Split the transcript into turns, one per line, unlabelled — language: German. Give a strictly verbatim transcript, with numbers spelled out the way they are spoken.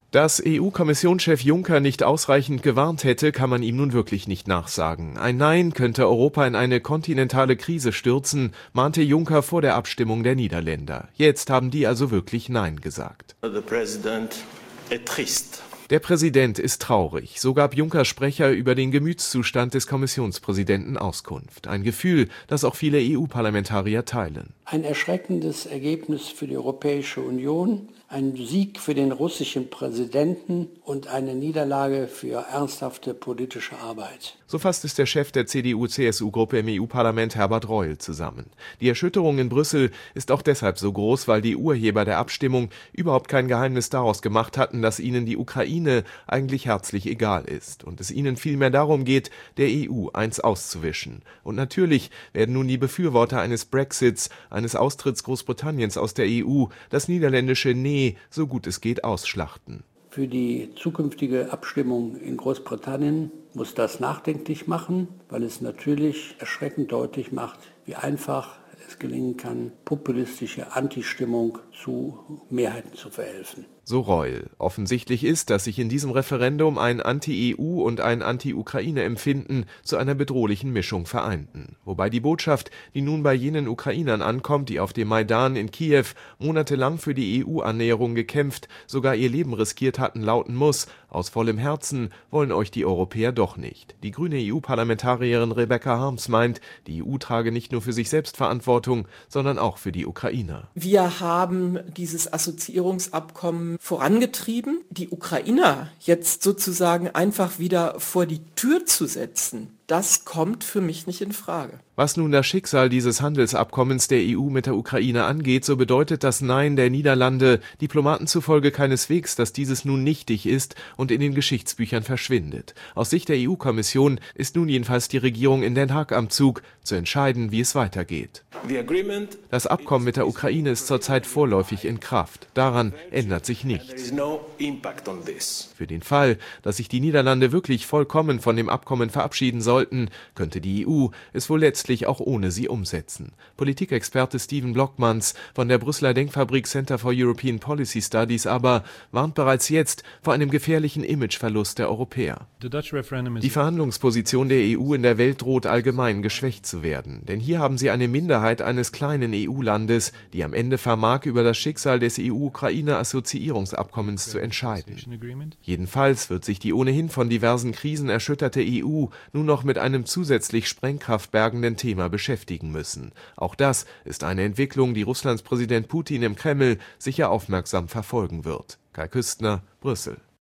Dass E U-Kommissionschef Juncker nicht ausreichend gewarnt hätte, kann man ihm nun wirklich nicht nachsagen. Ein Nein könnte Europa in eine kontinentale Krise stürzen, mahnte Juncker vor der Abstimmung der Niederländer. Jetzt haben die also wirklich Nein gesagt.
The president est triste.
Der Präsident ist traurig. So gab Junckers Sprecher über den Gemütszustand des Kommissionspräsidenten Auskunft. Ein Gefühl, das auch viele E U-Parlamentarier teilen.
Ein erschreckendes Ergebnis für die Europäische Union, ein Sieg für den russischen Präsidenten und eine Niederlage für ernsthafte politische Arbeit.
So fasst es der Chef der C D U C S U-Gruppe im E U-Parlament Herbert Reul zusammen. Die Erschütterung in Brüssel ist auch deshalb so groß, weil die Urheber der Abstimmung überhaupt kein Geheimnis daraus gemacht hatten, dass ihnen die Ukraine eigentlich herzlich egal ist und es ihnen vielmehr darum geht, der E U eins auszuwischen. Und natürlich werden nun die Befürworter eines Brexits, eines Austritts Großbritanniens aus der E U, das niederländische Nee, so gut es geht, ausschlachten.
Für die zukünftige Abstimmung in Großbritannien muss das nachdenklich machen, weil es natürlich erschreckend deutlich macht, wie einfach es gelingen kann, populistische Antistimmung zu Mehrheiten zu verhelfen.
So Reul. Offensichtlich ist, dass sich in diesem Referendum ein Anti-E U und ein Anti-Ukraine-Empfinden zu einer bedrohlichen Mischung vereinten. Wobei die Botschaft, die nun bei jenen Ukrainern ankommt, die auf dem Maidan in Kiew monatelang für die E U-Annäherung gekämpft, sogar ihr Leben riskiert hatten, lauten muss: Aus vollem Herzen wollen euch die Europäer doch nicht. Die grüne E U-Parlamentarierin Rebecca Harms meint, die E U trage nicht nur für sich selbst Verantwortung, sondern auch für die Ukrainer.
Wir haben dieses Assoziierungsabkommen vorangetrieben. Die Ukrainer jetzt sozusagen einfach wieder vor die Tür zu setzen, das kommt für mich nicht in Frage.
Was nun das Schicksal dieses Handelsabkommens der E U mit der Ukraine angeht, so bedeutet das Nein der Niederlande Diplomaten zufolge keineswegs, dass dieses nun nichtig ist und in den Geschichtsbüchern verschwindet. Aus Sicht der E U-Kommission ist nun jedenfalls die Regierung in Den Haag am Zug, zu entscheiden, wie es weitergeht. Das Abkommen mit der Ukraine ist zurzeit vorläufig in Kraft. Daran ändert sich nichts. Für den Fall, dass sich die Niederlande wirklich vollkommen von dem Abkommen verabschieden sollten, könnte die E U es wohl letztlich auch ohne sie umsetzen. Politikexperte Steven Blockmans von der Brüsseler Denkfabrik Center for European Policy Studies aber warnt bereits jetzt vor einem gefährlichen Imageverlust der Europäer. Die Verhandlungsposition der E U in der Welt droht allgemein geschwächt zu werden, denn hier haben sie eine Minderheit eines kleinen E U-Landes, die am Ende vermag, über das Schicksal des E U-Ukraine-Assoziierungsabkommens zu entscheiden. Jedenfalls wird sich die ohnehin von diversen Krisen erschütterte E U nun noch mit einem zusätzlich sprengkraftbergenden Thema beschäftigen müssen. Auch das ist eine Entwicklung, die Russlands Präsident Putin im Kreml sicher aufmerksam verfolgen wird. Kai Küstner, Brüssel.